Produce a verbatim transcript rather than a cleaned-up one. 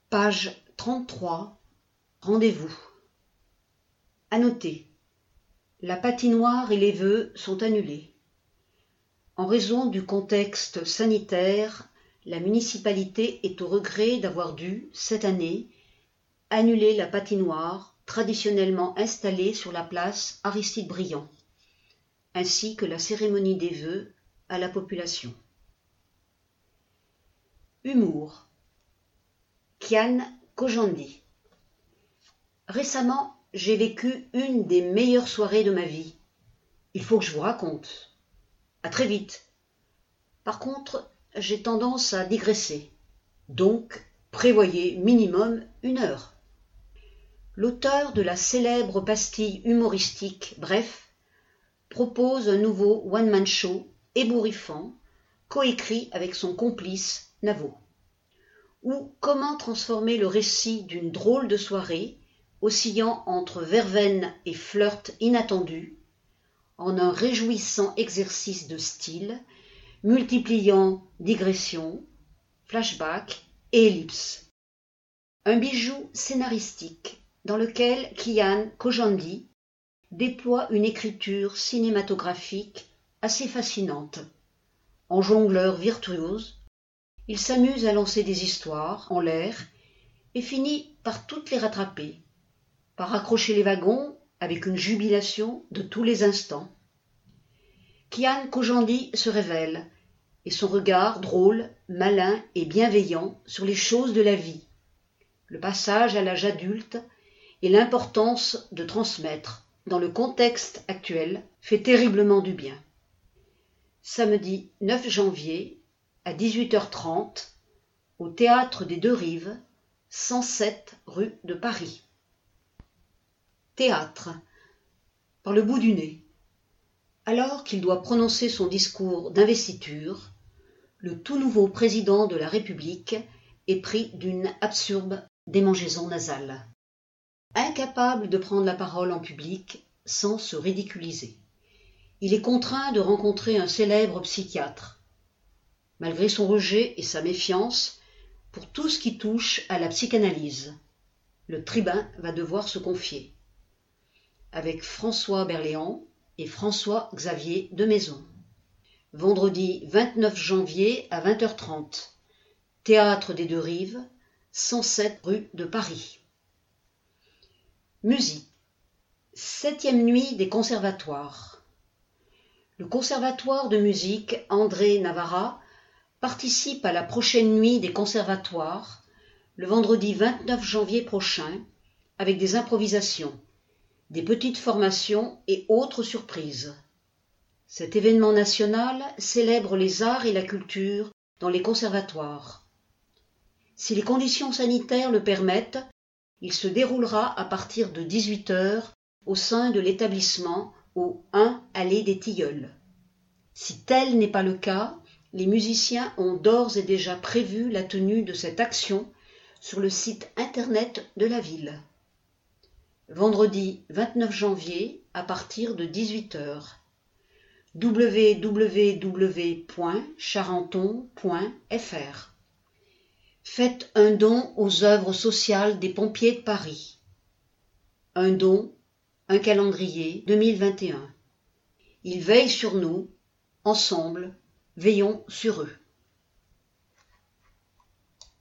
Page trente-trois. Rendez-vous. À noter. La patinoire et les vœux sont annulés. En raison du contexte sanitaire, la municipalité est au regret d'avoir dû, cette année, annuler la patinoire traditionnellement installée sur la place Aristide-Briand, ainsi que la cérémonie des vœux à la population. Humour. Kian Kojandi. Récemment, j'ai vécu une des meilleures soirées de ma vie. Il faut que je vous raconte. À très vite. Par contre, j'ai tendance à digresser. Donc, prévoyez minimum une heure. L'auteur de la célèbre pastille humoristique Bref propose un nouveau one-man show ébouriffant, coécrit avec son complice Navo. Ou comment transformer le récit d'une drôle de soirée, oscillant entre verveine et flirt inattendu, en un réjouissant exercice de style, multipliant digressions, flashbacks et ellipses. Un bijou scénaristique dans lequel Kian Kojandi déploie une écriture cinématographique assez fascinante. En jongleur virtuose, il s'amuse à lancer des histoires en l'air et finit par toutes les rattraper, par accrocher les wagons avec une jubilation de tous les instants. Kian Kojandi se révèle, et son regard drôle, malin et bienveillant sur les choses de la vie, le passage à l'âge adulte et l'importance de transmettre, dans le contexte actuel, fait terriblement du bien. Samedi neuf janvier, à dix-huit heures trente, au Théâtre des Deux Rives, cent sept rue de Paris. Théâtre. Par le bout du nez. Alors qu'il doit prononcer son discours d'investiture, le tout nouveau président de la République est pris d'une absurde démangeaison nasale. Incapable de prendre la parole en public sans se ridiculiser. Il est contraint de rencontrer un célèbre psychiatre. Malgré son rejet et sa méfiance pour tout ce qui touche à la psychanalyse, le tribun va devoir se confier. Avec François Berléand et François-Xavier de Maison. Vendredi vingt-neuf janvier à vingt heures trente. Théâtre des Deux Rives, cent sept rue de Paris. Musique. Septième nuit des conservatoires. Le conservatoire de musique André Navarra participe à la prochaine nuit des conservatoires, le vendredi vingt-neuf janvier prochain, avec des improvisations, des petites formations et autres surprises. Cet événement national célèbre les arts et la culture dans les conservatoires. Si les conditions sanitaires le permettent, il se déroulera à partir de dix-huit heures au sein de l'établissement au un allée des Tilleuls. Si tel n'est pas le cas, les musiciens ont d'ores et déjà prévu la tenue de cette action sur le site internet de la ville. Vendredi vingt-neuf janvier à partir de dix-huit heures. w w w point charenton point f r. Faites un don aux œuvres sociales des pompiers de Paris. Un don, un calendrier deux mille vingt et un. Ils veillent sur nous, ensemble, veillons sur eux.